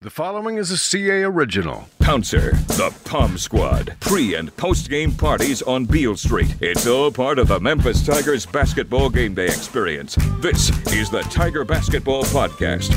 The following is a CA original. Pouncer, the Palm Squad, pre- and post-game parties on Beale Street. It's all part of the Memphis Tigers basketball game day experience. This is the Tiger Basketball Podcast.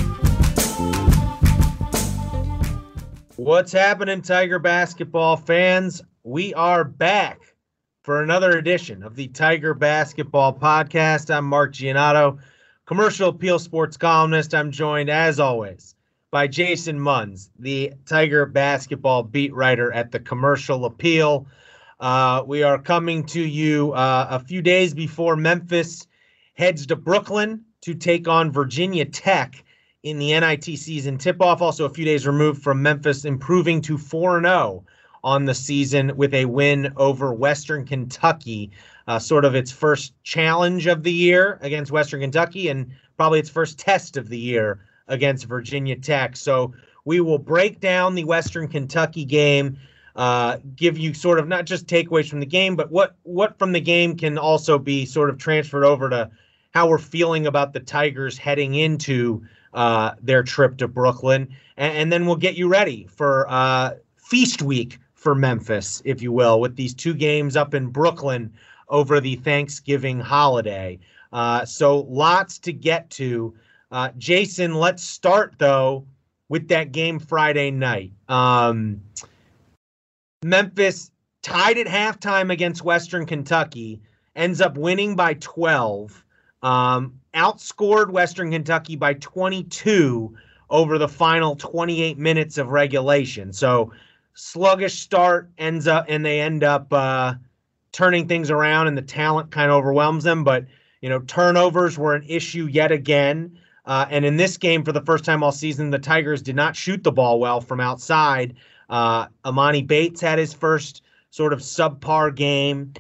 What's happening, Tiger basketball fans? We are back for another edition of the Tiger Basketball Podcast. I'm Mark Giannotto, commercial appeal sports columnist. I'm joined, as always, by Jason Munz, the Tiger basketball beat writer at the Commercial Appeal. We are coming to you a few days before Memphis heads to Brooklyn to take on Virginia Tech in the NIT season tip-off. Also a few days removed from Memphis improving to 4-0 on the season with a win over Western Kentucky, sort of its first challenge of the year against Western Kentucky and probably its first test of the year against Virginia Tech. So we will break down the Western Kentucky game, give you sort of not just takeaways from the game, but what from the game can also be sort of transferred over to how we're feeling about the Tigers heading into their trip to Brooklyn. And then we'll get you ready for feast week for Memphis, if you will, with these two games up in Brooklyn over the Thanksgiving holiday. So lots to get to. Jason, let's start, though, with that game Friday night. Memphis tied at halftime against Western Kentucky, ends up winning by 12, outscored Western Kentucky by 22 over the final 28 minutes of regulation. So sluggish start and they end up turning things around, and the talent kind of overwhelms them. But, turnovers were an issue yet again. And in this game, for the first time all season, the Tigers did not shoot the ball well from outside. Amani Bates had his first sort of subpar game.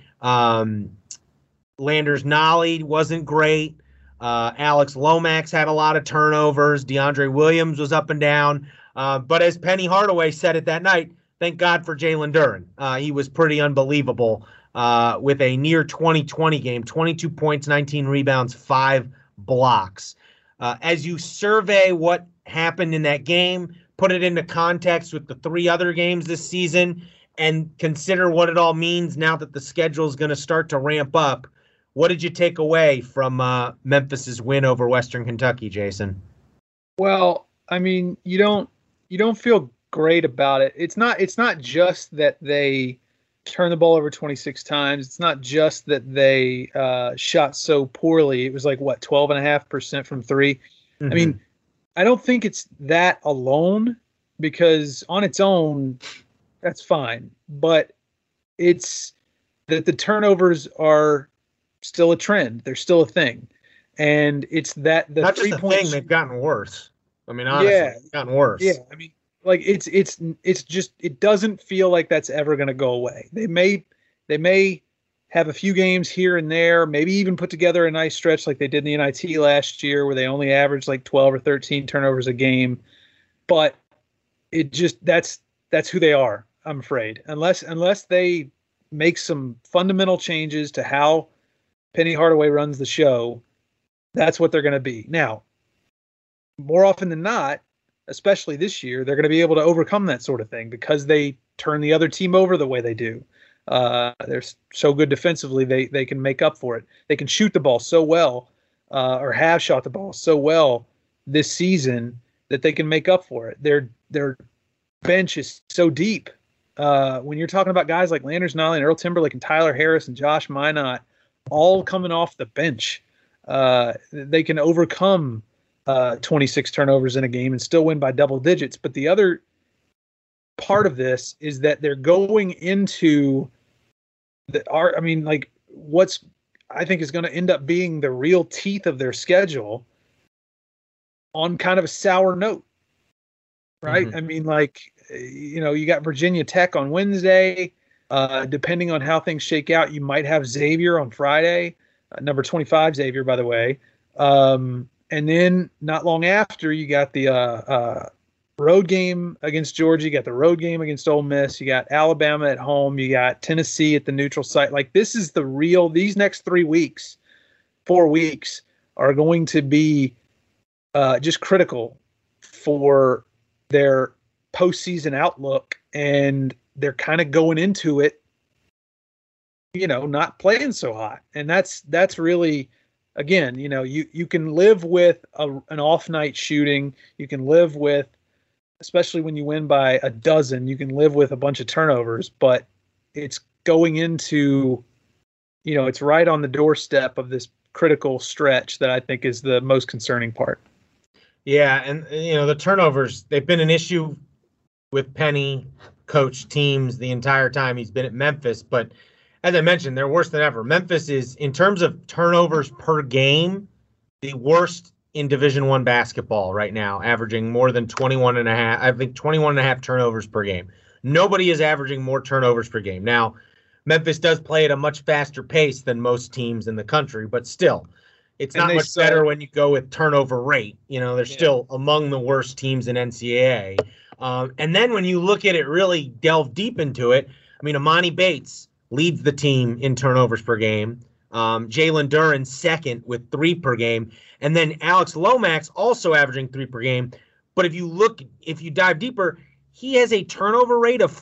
Landers Nolley wasn't great. Alex Lomax had a lot of turnovers. DeAndre Williams was up and down. But as Penny Hardaway said it that night, thank God for Jalen Duren. He was pretty unbelievable with a near 20-20 game, 22 points, 19 rebounds, 5 blocks. As you survey what happened in that game, put it into context with the 3 other games this season, and consider what it all means now that the schedule is going to start to ramp up, what did you take away from Memphis's win over Western Kentucky, Jason? Well, I mean, you don't feel great about it. It's not just that they turned the ball over 26 times. It's not just that they shot so poorly. It was like, 12.5% from 3. Mm-hmm. I mean, I don't think it's that alone, because on its own, that's fine. But it's that the turnovers are still a trend. They're still a thing. And it's that the not just 3 a points, thing, they've gotten worse. I mean, honestly, they've gotten worse. Yeah, I mean, like it's just, it doesn't feel like that's ever going to go away. They may have a few games here and there, maybe even put together a nice stretch like they did in the NIT last year, where they only averaged like 12 or 13 turnovers a game. But it just, that's who they are, I'm afraid. Unless they make some fundamental changes to how Penny Hardaway runs the show, that's what they're going to be. Now, more often than not, especially this year, they're going to be able to overcome that sort of thing because they turn the other team over the way they do. They're so good defensively, they can make up for it. They can shoot the ball so well, or have shot the ball so well this season, that they can make up for it. Their bench is so deep. When you're talking about guys like Landers Nolley and Earl Timberlake and Tyler Harris and Josh Minot, all coming off the bench, they can overcome 26 turnovers in a game and still win by double digits. But the other part of this is that they're going into what's I think is going to end up being the real teeth of their schedule on kind of a sour note, right? Mm-hmm. I mean, you got Virginia Tech on Wednesday. Depending on how things shake out, you might have Xavier on Friday, number 25 Xavier, by the way. And then not long after, you got the road game against Georgia. You got the road game against Ole Miss. You got Alabama at home. You got Tennessee at the neutral site. Like, this is these next 4 weeks are going to be just critical for their postseason outlook, and they're kind of going into it, not playing so hot. And that's really, again, you can live with an off night shooting. You can live with, especially when you win by a dozen, you can live with a bunch of turnovers, but it's going into, it's right on the doorstep of this critical stretch that I think is the most concerning part. Yeah. And, the turnovers, they've been an issue with Penny coach teams the entire time he's been at Memphis. But as I mentioned, they're worse than ever. Memphis is, in terms of turnovers per game, the worst in Division I basketball right now, averaging more than 21 and a half turnovers per game. Nobody is averaging more turnovers per game. Now, Memphis does play at a much faster pace than most teams in the country, but still, it's not much better when you go with turnover rate. They're still among the worst teams in NCAA. And then when you look at it, really delve deep into it, Amani Bates leads the team in turnovers per game. Jalen Duren second with 3 per game. And then Alex Lomax also averaging 3 per game. But if you dive deeper, he has a turnover rate of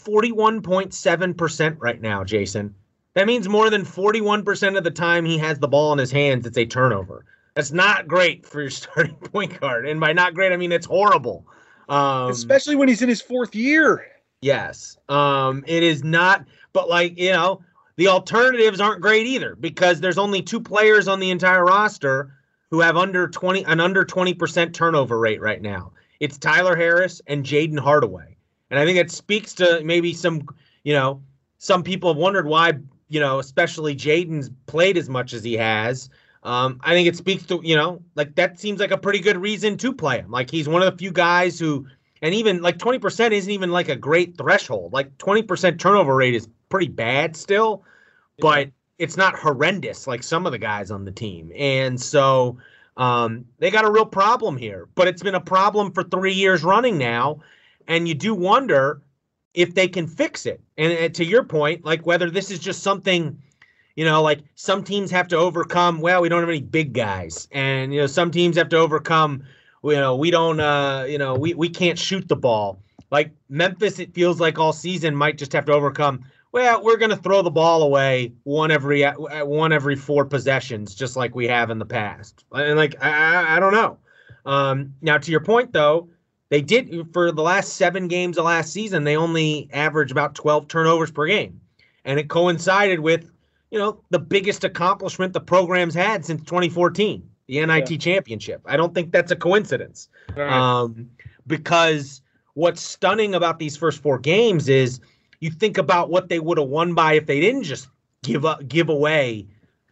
41.7% right now, Jason. That means more than 41% of the time he has the ball in his hands, it's a turnover. That's not great for your starting point guard. And by not great, I mean it's horrible. Especially when he's in his 4th year. Yes. It is not, but the alternatives aren't great either, because there's only 2 players on the entire roster who have an under 20% turnover rate right now. It's Tyler Harris and Jaden Hardaway. And I think it speaks to maybe some people have wondered why, especially Jaden's played as much as he has. I think it speaks to, that seems like a pretty good reason to play him. Like, he's one of the few guys who, and even 20% isn't even like a great threshold. 20% turnover rate is pretty bad still, but it's not horrendous like some of the guys on the team. And so they got a real problem here, but it's been a problem for 3 years running now. And you do wonder if they can fix it. And to your point, whether this is just something, some teams have to overcome, well, we don't have any big guys. And, some teams have to overcome, we don't, we can't shoot the ball. Like Memphis, it feels like all season might just have to overcome, well, we're going to throw the ball away one every 4 possessions, just like we have in the past. And I don't know. Now, to your point, though, they did, for the last 7 games of last season, they only averaged about 12 turnovers per game. And it coincided with, the biggest accomplishment the program's had since 2014, the NIT championship. I don't think that's a coincidence. Right. Because what's stunning about these first 4 games is you think about what they would have won by if they didn't just give away,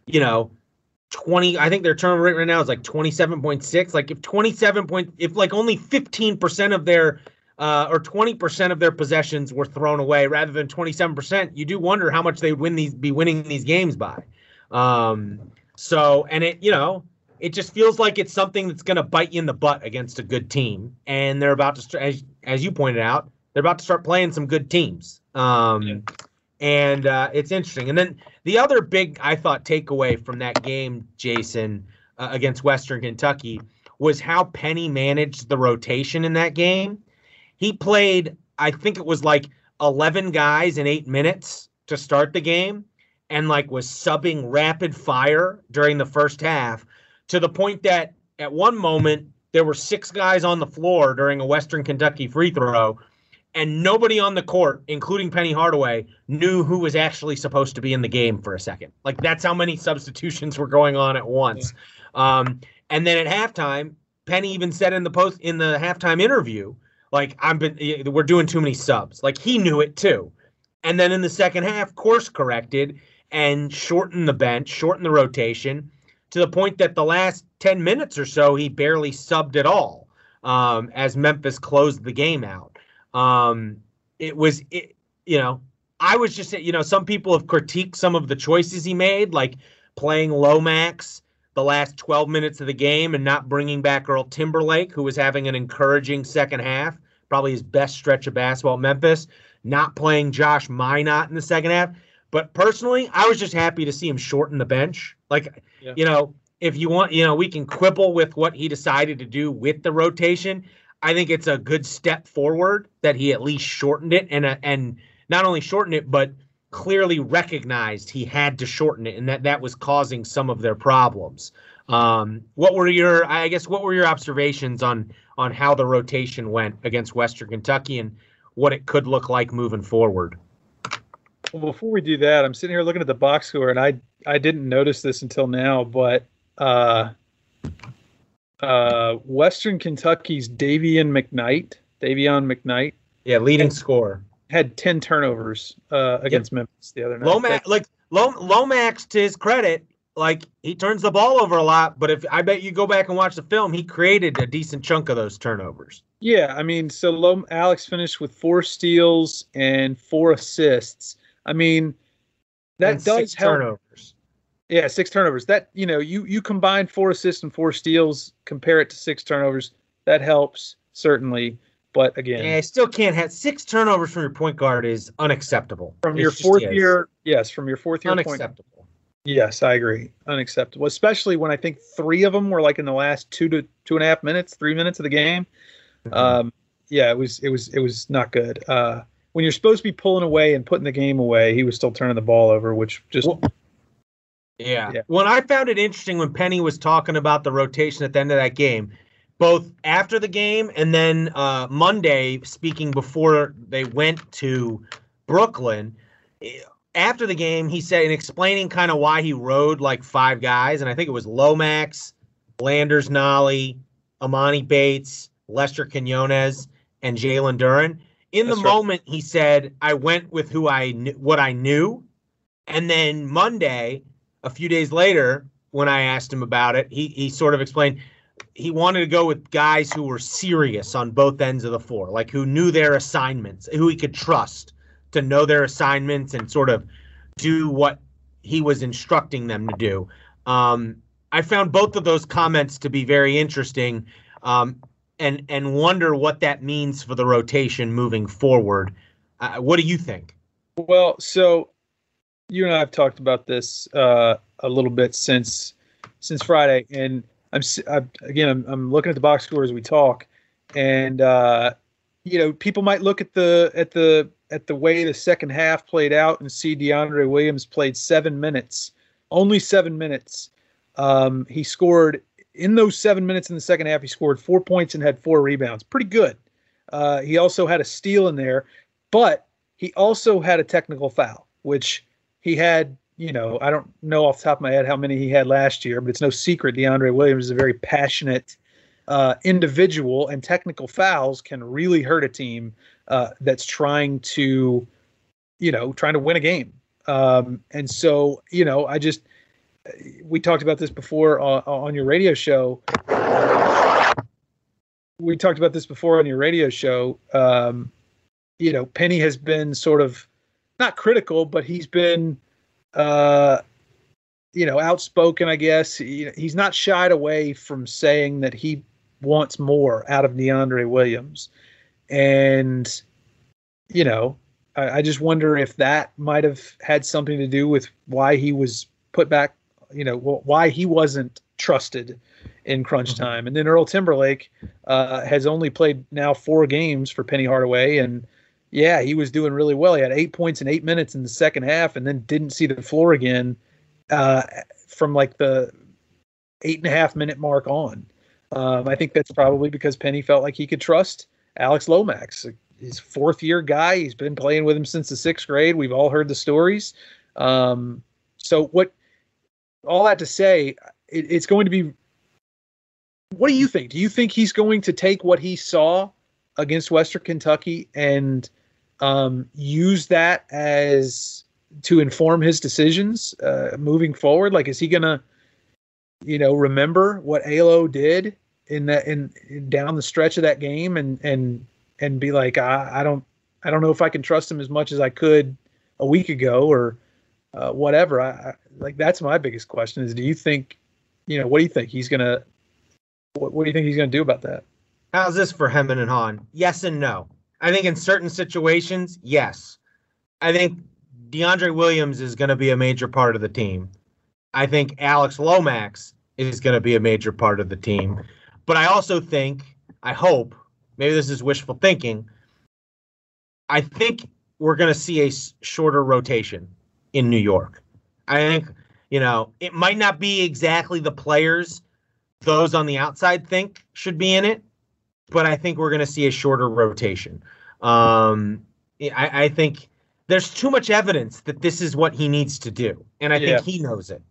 20, I think their turnover rate right now is 27.6. If only 15% of their or 20% of their possessions were thrown away rather than 27%, you do wonder how much they be winning these games by. So, and it just feels like it's something that's going to bite you in the butt against a good team. And they're about to, as you pointed out, they're about to start playing some good teams. And it's interesting. And then the other big, I thought, takeaway from that game, Jason, against Western Kentucky, was how Penny managed the rotation in that game. He played, I think it was 11 guys in 8 minutes to start the game, and was subbing rapid fire during the first half, to the point that at one moment there were 6 guys on the floor during a Western Kentucky free throw, and nobody on the court, including Penny Hardaway, knew who was actually supposed to be in the game for a second. That's how many substitutions were going on at once. Yeah. And then at halftime, Penny even said in the halftime interview, we're doing too many subs. He knew it too. And then in the second half, course corrected and shortened the bench, shortened the rotation, to the point that the last 10 minutes or so, he barely subbed at all as Memphis closed the game out. I was just, some people have critiqued some of the choices he made, like playing Lomax the last 12 minutes of the game and not bringing back Earl Timberlake, who was having an encouraging second half, probably his best stretch of basketball at Memphis, not playing Josh Minot in the second half. But personally, I was just happy to see him shorten the bench. If you want, we can quibble with what he decided to do with the rotation. I think it's a good step forward that he at least shortened it, and not only shortened it, but clearly recognized he had to shorten it, and that was causing some of their problems. What were your observations on how the rotation went against Western Kentucky and what it could look like moving forward? Well, before we do that, I'm sitting here looking at the box score, and I didn't notice this until now, but Western Kentucky's Davion McKnight, leading scorer, had 10 turnovers against Memphis the other night. Lomax, to his credit, he turns the ball over a lot, but if I bet you go back and watch the film, he created a decent chunk of those turnovers. Yeah, I mean, so Alex finished with 4 steals and 4 assists. I mean, that does help. Turnovers. Yeah, 6 turnovers. That, you combine 4 assists and 4 steals, compare it to 6 turnovers. That helps, certainly. But again, I still can't have 6 turnovers from your point guard is unacceptable. From your fourth year unacceptable. Yes, I agree. Unacceptable, especially when I think 3 of them were in the last 2 to 2.5 minutes, 3 minutes of the game. Mm-hmm. It was not good. When you're supposed to be pulling away and putting the game away, he was still turning the ball over, which just. Yeah. When I found it interesting when Penny was talking about the rotation at the end of that game, both after the game and then Monday, speaking before they went to Brooklyn, after the game, he said, in explaining kind of why he rode 5 guys, and I think it was Lomax, Landers Nolley, Amani Bates, Lester Quinones, and Jalen Duren. In the moment, he said, I went with what I knew. And then Monday, a few days later, when I asked him about it, he sort of explained he wanted to go with guys who were serious on both ends of the floor, who knew their assignments, who he could trust to know their assignments and sort of do what he was instructing them to do. I found both of those comments to be very interesting. And wonder what that means for the rotation moving forward. What do you think? Well, so you and I have talked about this a little bit since Friday, and I'm looking at the box score as we talk, and people might look at the way the second half played out and see DeAndre Williams played 7 minutes, only 7 minutes. He scored. In those 7 minutes in the second half, he scored 4 points and had 4 rebounds. Pretty good. He also had a steal in there, but he also had a technical foul, which he had, I don't know off the top of my head how many he had last year, but it's no secret DeAndre Williams is a very passionate individual, and technical fouls can really hurt a team that's trying to win a game. And so, we talked about this before on your radio show. Penny has been sort of not critical, but he's been, outspoken, I guess. He's not shied away from saying that he wants more out of DeAndre Williams. And, I just wonder if that might have had something to do with why he was put back, why he wasn't trusted in crunch time. And then Earl Timberlake has only played now 4 games for Penny Hardaway. And yeah, he was doing really well. He had 8 points in 8 minutes in the second half and then didn't see the floor again from the 8.5 minute mark on. I think that's probably because Penny felt like he could trust Alex Lomax, his 4th year guy. He's been playing with him since the 6th grade. We've all heard the stories. All that to say, it's going to be. What do you think? Do you think he's going to take what he saw against Western Kentucky and use that as to inform his decisions moving forward? Is he going to, remember what ALO did in down the stretch of that game and be like, I don't know if I can trust him as much as I could a week ago or whatever. That's my biggest question is, do you think, what do you think he's going to, what do you think he's going to do about that? How's this for Hemman and Hahn? Yes and no. I think in certain situations, yes. I think DeAndre Williams is going to be a major part of the team. I think Alex Lomax is going to be a major part of the team. But I also think, I hope, maybe this is wishful thinking. I think we're going to see a shorter rotation in New York. I think, it might not be exactly the players those on the outside think should be in it, but I think we're going to see a shorter rotation. I think there's too much evidence that this is what he needs to do, and I think he knows it.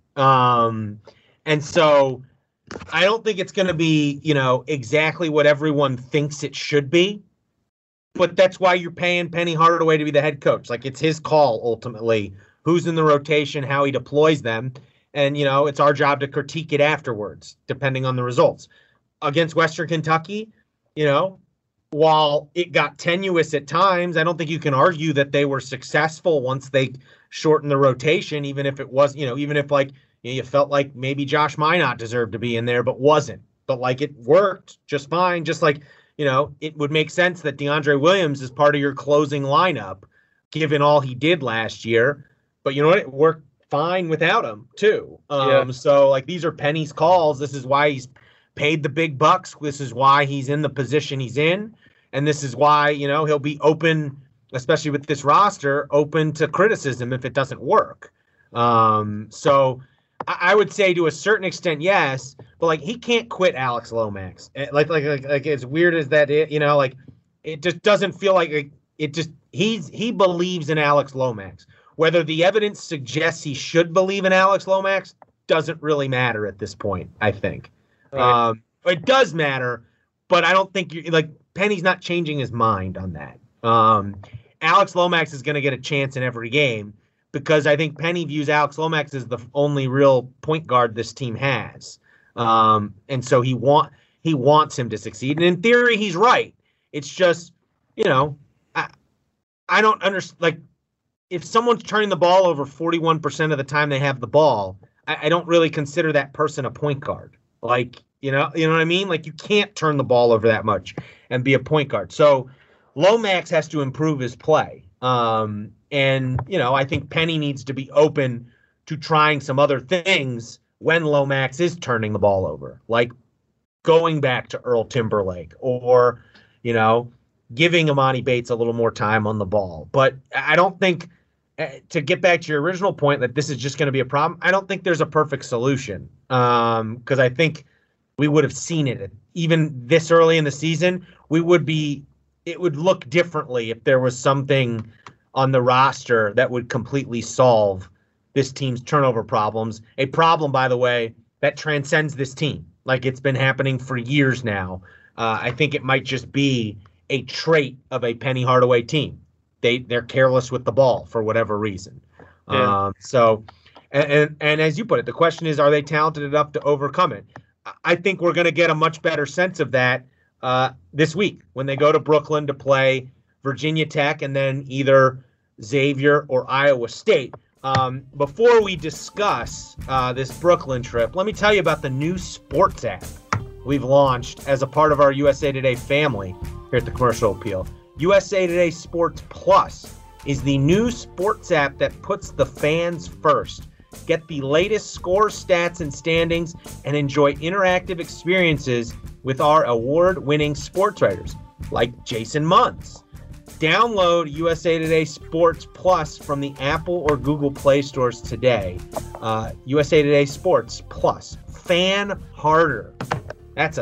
And so I don't think it's going to be, exactly what everyone thinks it should be. But that's why you're paying Penny Hardaway to be the head coach. Like, it's his call, ultimately, who's in the rotation, how he deploys them. And, it's our job to critique it afterwards, depending on the results. Against Western Kentucky, while it got tenuous at times, I don't think you can argue that they were successful once they shortened the rotation, even if it was, even if, you felt like maybe Josh Minot deserved to be in there, but wasn't. But, it worked just fine, just like, it would make sense that DeAndre Williams is part of your closing lineup, given all he did last year. But you know what? It worked fine without him, too. So, these are Penny's calls. This is why he's paid the big bucks. This is why he's in the position he's in. And this is why, he'll be open, especially with this roster, open to criticism if it doesn't work. So I would say to a certain extent, yes, but he can't quit Alex Lomax. Like as weird as that is, it just doesn't feel like it just, he believes in Alex Lomax. Whether the evidence suggests he should believe in Alex Lomax doesn't really matter at this point, I think. Right. It does matter, but I don't think Penny's not changing his mind on that. Alex Lomax is going to get a chance in every game, because I think Penny views Alex Lomax as the only real point guard this team has. And so he wants him to succeed. And in theory, he's right. It's just, I don't understand. If someone's turning the ball over 41% of the time they have the ball, I don't really consider that person a point guard. You know what I mean? You can't turn the ball over that much and be a point guard. So Lomax has to improve his play. And, I think Penny needs to be open to trying some other things when Lomax is turning the ball over, like going back to Earl Timberlake or, giving Imani Bates a little more time on the ball. But I don't think, to get back to your original point that this is just going to be a problem, I don't think there's a perfect solution, because I think we would have seen it even this early in the season. It would look differently if there was something on the roster that would completely solve this team's turnover problems. A problem, by the way, that transcends this team. It's been happening for years now. I think it might just be a trait of a Penny Hardaway team. They're careless with the ball for whatever reason. Yeah. And as you put it, the question is, are they talented enough to overcome it? I think we're going to get a much better sense of that this week when they go to Brooklyn to play Virginia Tech and then either Xavier or Iowa State. Before we discuss this Brooklyn trip, let me tell you about the new sports app we've launched as a part of our USA Today family here at the Commercial Appeal. USA Today Sports Plus is the new sports app that puts the fans first. Get the latest scores, stats, and standings, and enjoy interactive experiences with our award-winning sports writers like Jason Munz. Download USA Today Sports Plus from the Apple or Google Play stores today. USA Today Sports Plus. Fan harder. That's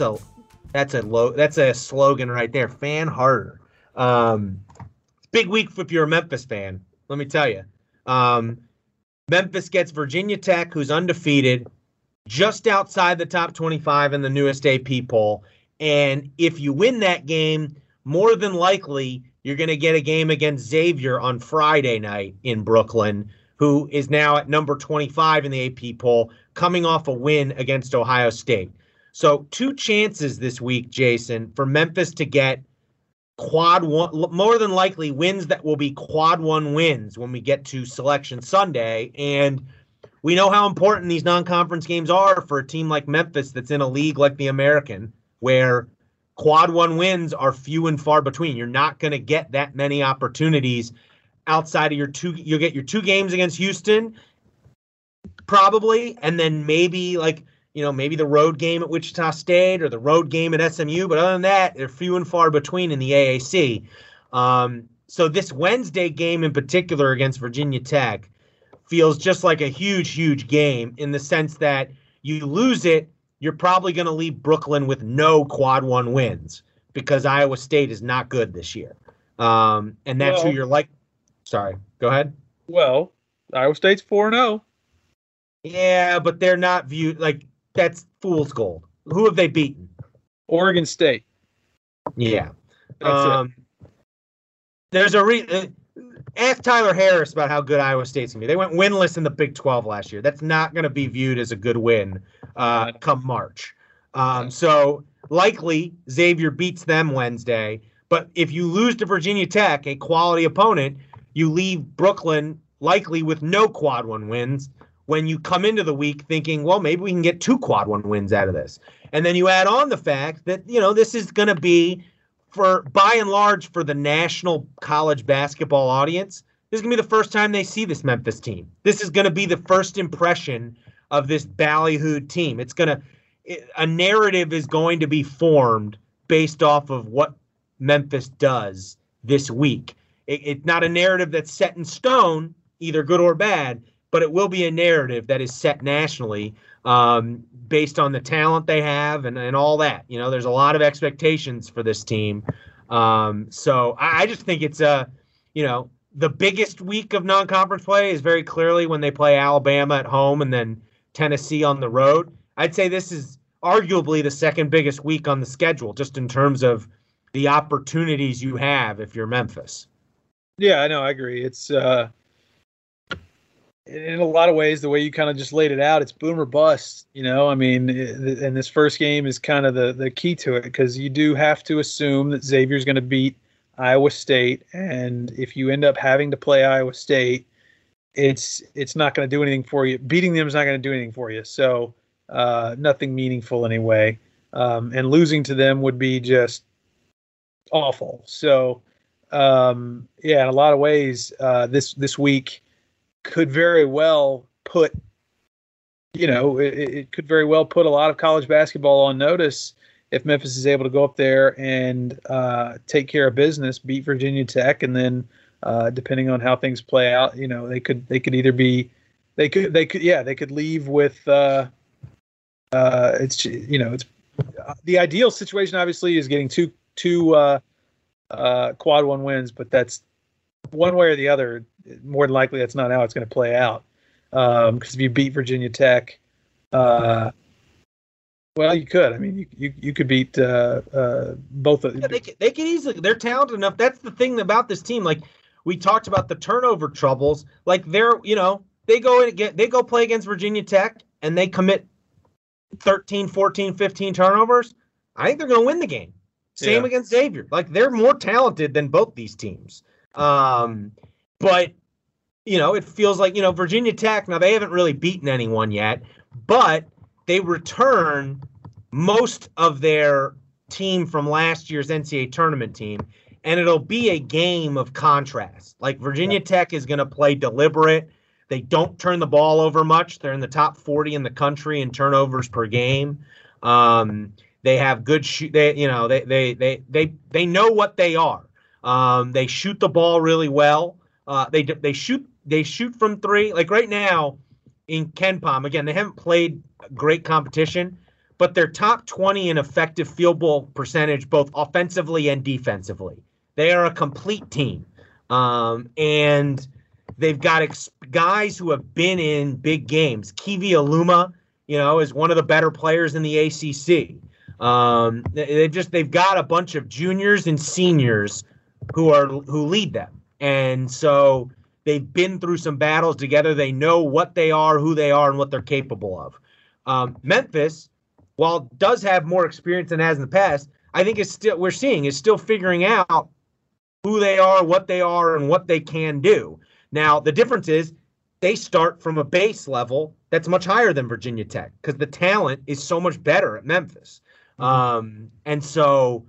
a slogan right there. Fan harder. Big week if you're a Memphis fan. Let me tell you. Memphis gets Virginia Tech, who's undefeated, just outside the top 25 in the newest AP poll. And if you win that game, more than likely, you're going to get a game against Xavier on Friday night in Brooklyn, who is now at number 25 in the AP poll, coming off a win against Ohio State. So 2 chances this week, Jason, for Memphis to get quad one, more than likely wins that will be quad one wins when we get to Selection Sunday. And we know how important these non-conference games are for a team like Memphis that's in a league like the American, where quad one wins are few and far between. You're not going to get that many opportunities outside of your two. You'll get your 2 games against Houston, probably, and then maybe maybe the road game at Wichita State or the road game at SMU. But other than that, they're few and far between in the AAC. So this Wednesday game in particular against Virginia Tech feels just like a huge, huge game in the sense that you lose it, you're probably going to leave Brooklyn with no quad one wins because Iowa State is not good this year. And that's who you're like. Sorry, go ahead. Well, Iowa State's 4-0. Yeah, but they're not viewed like that's fool's gold. Who have they beaten? Oregon State. Yeah. That's it. There's a ask Tyler Harris about how good Iowa State's going to be. They went winless in the Big 12 last year. That's not going to be viewed as a good win come March. So likely Xavier beats them Wednesday. But if you lose to Virginia Tech, a quality opponent, you leave Brooklyn likely with no quad one wins when you come into the week thinking, well, maybe we can get 2 quad one wins out of this. And then you add on the fact that, this is going to be, by and large, for the national college basketball audience, this is going to be the first time they see this Memphis team. This is going to be the first impression of this ballyhooed team. A narrative is going to be formed based off of what Memphis does this week. It's not a narrative that's set in stone, either good or bad, but it will be a narrative that is set nationally based on the talent they have and all that. There's a lot of expectations for this team. So I just think it's the biggest week of non-conference play is very clearly when they play Alabama at home and then Tennessee on the road. I'd say this is arguably the second biggest week on the schedule, just in terms of the opportunities you have if you're Memphis. Yeah, I know. I agree. It's in a lot of ways, the way you kind of just laid it out, it's boom or bust. And this first game is kind of the key to it, because you do have to assume that Xavier's going to beat Iowa State, and if you end up having to play Iowa State, it's not going to do anything for you. Beating them is not going to do anything for you. So nothing meaningful anyway. And losing to them would be just awful. So in a lot of ways, this week could very well put, it could very well put a lot of college basketball on notice if Memphis is able to go up there and take care of business, beat Virginia Tech, and then depending on how things play out, they could either be, they could leave with it's the ideal situation obviously is getting two quad one wins, but that's one way or the other. More than likely, that's not how it's going to play out. Because if you beat Virginia Tech, well, you could. I mean, you could beat both of them. Yeah, they can easily. They're talented enough. That's the thing about this team. Like we talked about the turnover troubles. Like they go play against Virginia Tech and they commit 13, 14, 15 turnovers. I think they're going to win the game. Same against Xavier. Like they're more talented than both these teams. But it feels like, Virginia Tech, now they haven't really beaten anyone yet, but they return most of their team from last year's NCAA tournament team, and it'll be a game of contrast. Like Virginia Tech is going to play deliberate. They don't turn the ball over much. They're in the top 40 in the country in turnovers per game. They have good shoot. They know what they are. They shoot the ball really well. They shoot from three. Like right now in KenPom, again, they haven't played great competition, but they're top 20 in effective field goal percentage, both offensively and defensively. They are a complete team. And they've got guys who have been in big games. Kiwi Aluma, is one of the better players in the ACC. They've got a bunch of juniors and seniors who lead them. And so they've been through some battles together. They know what they are, who they are, and what they're capable of. Memphis, while does have more experience than it has in the past, I think is still figuring out who they are, what they are, and what they can do. Now, the difference is they start from a base level that's much higher than Virginia Tech because the talent is so much better at Memphis. And so,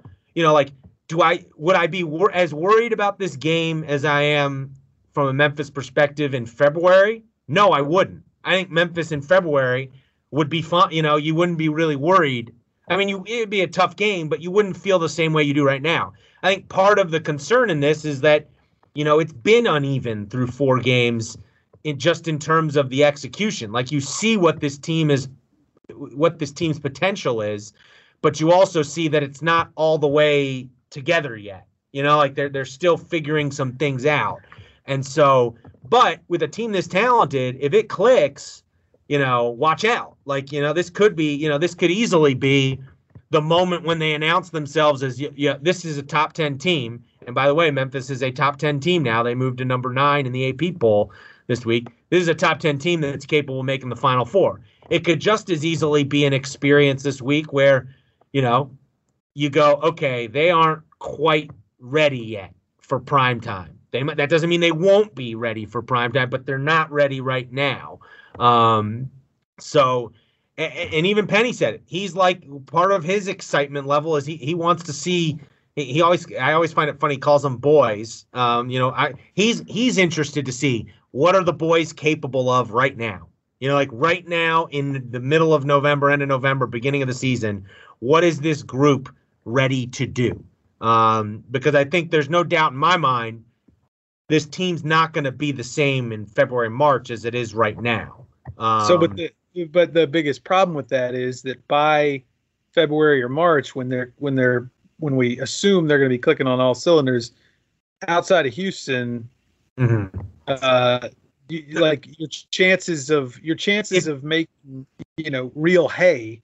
would I be as worried about this game as I am from a Memphis perspective in February? No, I wouldn't. I think Memphis in February would be fun. You know, you wouldn't be really worried. I mean, it'd be a tough game, but you wouldn't feel the same way you do right now. I think part of the concern in this is that, you know, it's been uneven through 4 games in terms of the execution. Like, you see what this team's potential is, but you also see that it's not all the way together yet. You know, like they're still figuring some things out. And so, but with a team this talented, if it clicks, you know, watch out. Like, you know, this could easily be the moment when they announce themselves as, this is a top 10 team. And by the way, Memphis is a top 10 team now. They moved to number 9 in the AP poll this week. This is a top 10 team that's capable of making the Final Four. It could just as easily be an experience this week where, you know, you go, okay, they aren't quite ready yet for prime time. That doesn't mean they won't be ready for prime time, but they're not ready right now. So, and even Penny said it. He's like, part of his excitement level is he wants to see. I always find it funny. He calls them boys. You know, he's interested to see what are the boys capable of right now. You know, like right now in the middle of November, end of November, beginning of the season, what is this group ready to do? Because I think there's no doubt in my mind, this team's not going to be the same in February, March as it is right now. But the biggest problem with that is that by February or March, when we assume they're going to be clicking on all cylinders, outside of Houston, your chances of making, you know, real hay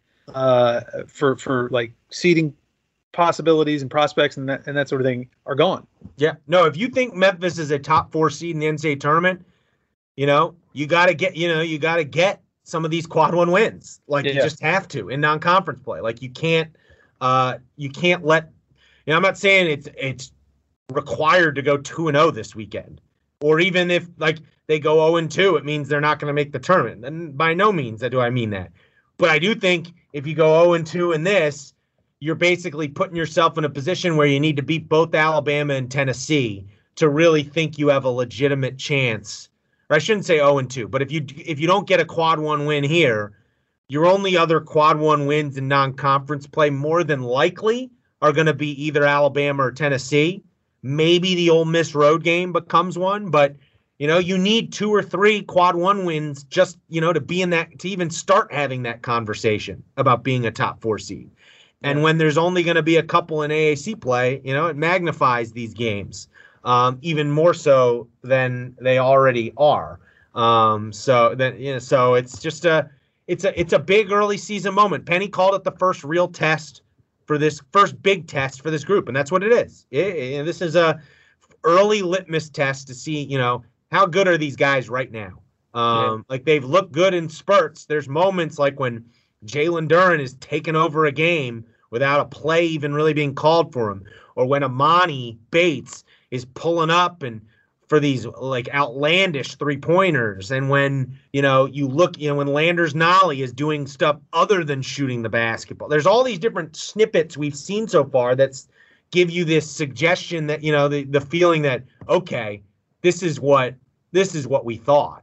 for like seeding possibilities and prospects and that sort of thing are gone. Yeah. No, if you think Memphis is a top 4 seed in the NCAA tournament, you know, you got to get some of these quad 1 wins. Like, you just have to in non-conference play. Like, you can't let, you know, I'm not saying it's required to go 2-0 this weekend, or even if like they go 0-2, it means they're not going to make the tournament. And by no means do I mean that. But I do think if you go 0-2 in this, you're basically putting yourself in a position where you need to beat both Alabama and Tennessee to really think you have a legitimate chance. Or I shouldn't say 0-2, but if you don't get a quad 1 win here, your only other quad 1 wins in non-conference play more than likely are going to be either Alabama or Tennessee. Maybe the Ole Miss road game becomes one, but you know, you need 2 or 3 quad 1 wins just, you know, to be in that, to even start having that conversation about being a top 4 seed. And when there's only going to be a couple in AAC play, you know, it magnifies these games even more so than they already are. So it's just it's a big early season moment. Penny called it the first real test for this first big test for this group, and that's what it is. This is a early litmus test to see, you know, how good are these guys right now. Like, they've looked good in spurts. There's moments like when Jalen Duren is taking over a game without a play even really being called for him, or when Amani Bates is pulling up and for these like outlandish 3-pointers, and when, you know, you look, you know, when Landers Nolly is doing stuff other than shooting the basketball. There's all these different snippets we've seen so far that's give you this suggestion that, you know, the feeling that, okay, this is what we thought.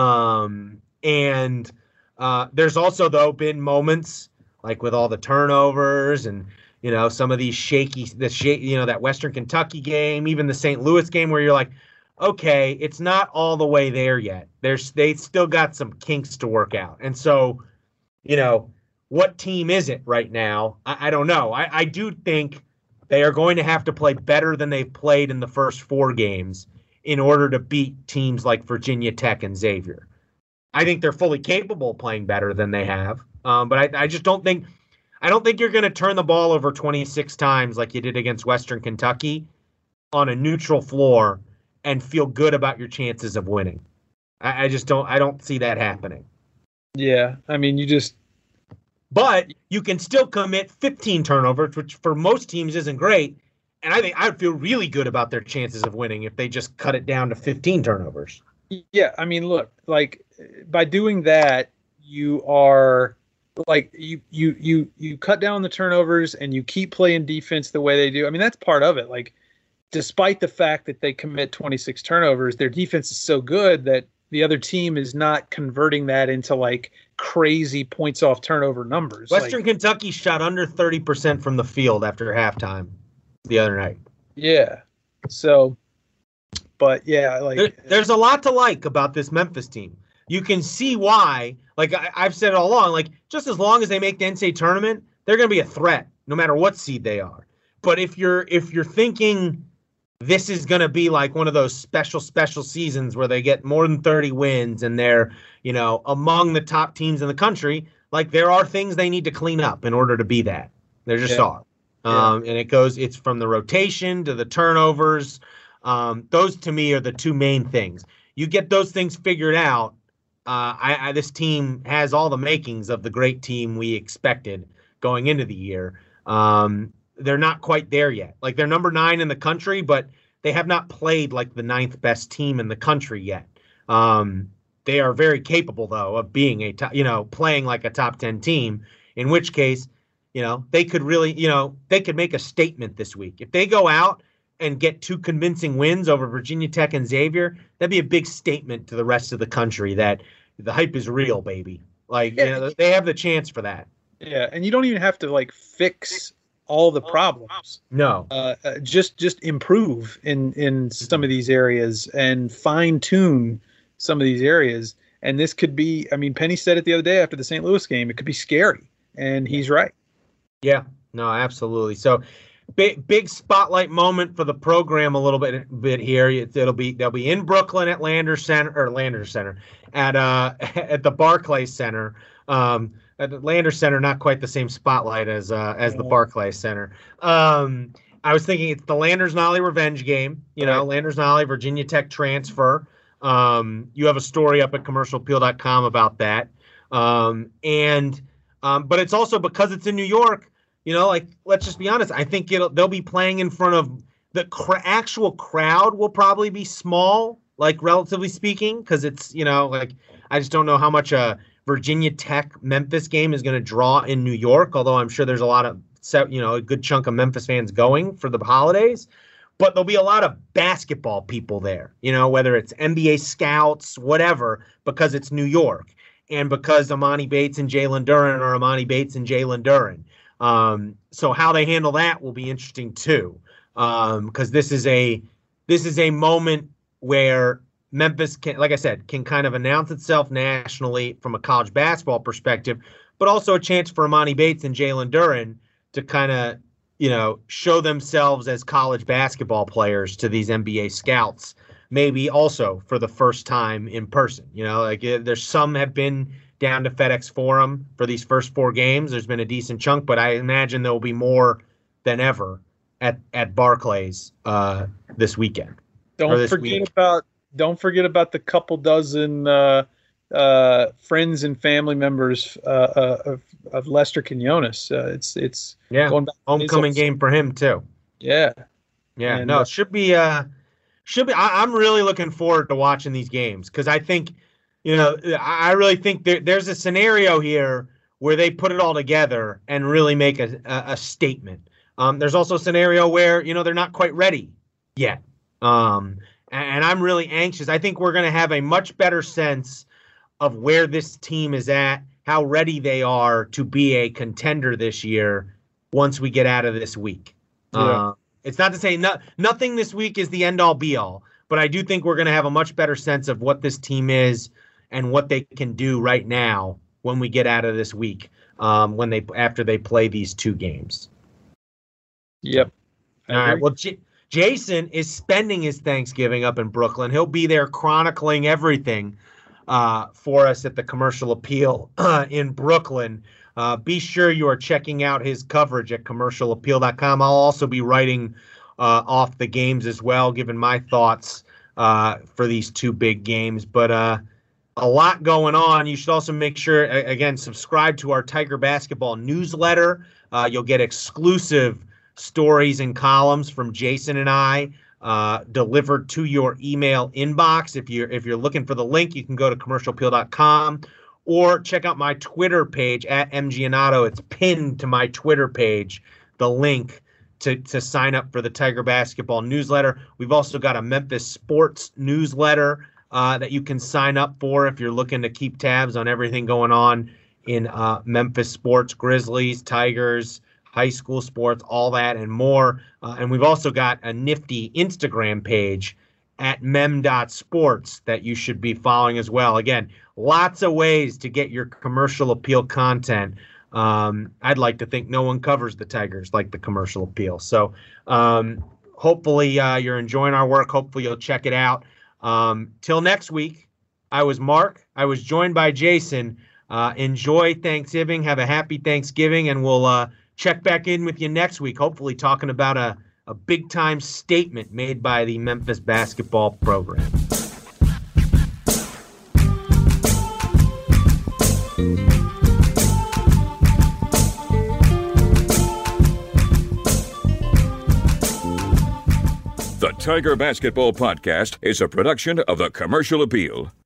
There's also, though, been moments like with all the turnovers and, you know, some of these you know, that Western Kentucky game, even the St. Louis game, where you're like, okay, it's not all the way there yet. They still got some kinks to work out. And so, you know, what team is it right now? I don't know. I do think they are going to have to play better than they've played in the first 4 games in order to beat teams like Virginia Tech and Xavier. I think they're fully capable of playing better than they have. But I just don't think you're going to turn the ball over 26 times like you did against Western Kentucky on a neutral floor and feel good about your chances of winning. I don't see that happening. Yeah. I mean, but you can still commit 15 turnovers, which for most teams isn't great. And I think I would feel really good about their chances of winning if they just cut it down to 15 turnovers. Yeah. I mean, look, like, by doing that, you are like, you cut down the turnovers and you keep playing defense the way they do. I mean, that's part of it. Like, despite the fact that they commit 26 turnovers, their defense is so good that the other team is not converting that into like crazy points off turnover numbers. Western Kentucky shot under 30% from the field after halftime the other night. Yeah. So, but yeah, like there's a lot to like about this Memphis team. You can see why. Like I've said all along, like just as long as they make the NCAA tournament, they're going to be a threat no matter what seed they are. But if you're thinking this is going to be like one of those special seasons where they get more than 30 wins and they're, among the top teams in the country, like there are things they need to clean up in order to be that. There just are. And it's from the rotation to the turnovers. Those to me are the two main things. You get those things figured out. This team has all the makings of the great team we expected going into the year. They're not quite there yet. Like they're number 9 in the country, but they have not played like the 9th best team in the country yet. They are very capable though of being playing like a top 10 team, in which case, they could really, they could make a statement this week. If they go out and get 2 convincing wins over Virginia Tech and Xavier, that'd be a big statement to the rest of the country that the hype is real, baby. Like, they have the chance for that. Yeah, and you don't even have to like fix all the problems. No. Just improve in some of these areas and fine tune some of these areas. And this could be, I mean, Penny said it the other day after the St. Louis game, it could be scary. And he's right. Yeah, no, absolutely. So big spotlight moment for the program a little bit here. They'll be in Brooklyn at Landers Center at the Barclays Center. At the Landers Center, not quite the same spotlight as the Barclays Center. I was thinking it's the Landers Nolley revenge game. Landers Nolley, Virginia Tech transfer. You have a story up at commercialappeal.com about that. But it's also because it's in New York. Let's just be honest. I think they'll be playing in front of the actual crowd will probably be small, like relatively speaking, because it's I just don't know how much a Virginia Tech Memphis game is going to draw in New York. Although I'm sure there's a lot of a good chunk of Memphis fans going for the holidays, but there'll be a lot of basketball people there. Whether it's NBA scouts, whatever, because it's New York and because Amani Bates and Jalen Duren are Amani Bates and Jalen Duren. So how they handle that will be interesting too, because this is a moment where Memphis can, like I said, can kind of announce itself nationally from a college basketball perspective, but also a chance for Amani Bates and Jalen Duren to kind of, show themselves as college basketball players to these NBA scouts, maybe also for the first time in person. There's some have been down to FedEx Forum for these first 4 games. There's been a decent chunk, but I imagine there will be more than ever at Barclays this weekend. Don't forget about the couple dozen friends and family members of Lester Quinones. It's going back homecoming game for him too. Yeah. And, it should be. I'm really looking forward to watching these games because I think. I really think there's a scenario here where they put it all together and really make a statement. There's also a scenario where, they're not quite ready yet. And I'm really anxious. I think we're going to have a much better sense of where this team is at, how ready they are to be a contender this year once we get out of this week. Yeah. It's not to say nothing this week is the end-all be-all, but I do think we're going to have a much better sense of what this team is and what they can do right now when we get out of this week, after they play these 2 games. Yep. All right. Well, Jason is spending his Thanksgiving up in Brooklyn. He'll be there chronicling everything for us at the Commercial Appeal in Brooklyn. Be sure you are checking out his coverage at commercialappeal.com. I'll also be writing off the games as well, giving my thoughts for these 2 big games. But a lot going on. You should also make sure, again, subscribe to our Tiger Basketball newsletter. You'll get exclusive stories and columns from Jason and I delivered to your email inbox. If you're looking for the link, you can go to commercialappeal.com or check out my Twitter page at mgianato. It's pinned to my Twitter page, the link to sign up for the Tiger Basketball newsletter. We've also got a Memphis sports newsletter that you can sign up for if you're looking to keep tabs on everything going on in Memphis sports, Grizzlies, Tigers, high school sports, all that and more. And we've also got a nifty Instagram page at mem.sports that you should be following as well. Again, lots of ways to get your commercial appeal content. I'd like to think no one covers the Tigers like the commercial appeal. So hopefully you're enjoying our work. Hopefully you'll check it out. Till next week, I was Mark. I was joined by Jason. Enjoy Thanksgiving. Have a happy Thanksgiving, and we'll check back in with you next week, hopefully talking about a big-time statement made by the Memphis basketball program. The Tiger Basketball Podcast is a production of The Commercial Appeal.